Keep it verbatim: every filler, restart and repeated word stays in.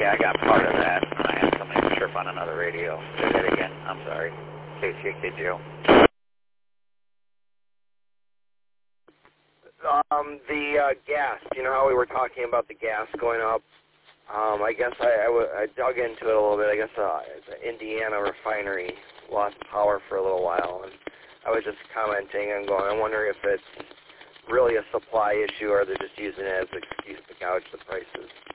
Yeah, I got part of that. I had somebody chirp on another radio. Say that again. I'm sorry. K C K J O. Um, the uh, gas, you know how we were talking about the gas going up? Um, I guess I, I, w I dug into it a little bit. I guess uh, the Indiana refinery lost power for a little while, and I was just commenting and going, I'm wondering if it's really a supply issue or they're just using it as an excuse to gouge the prices.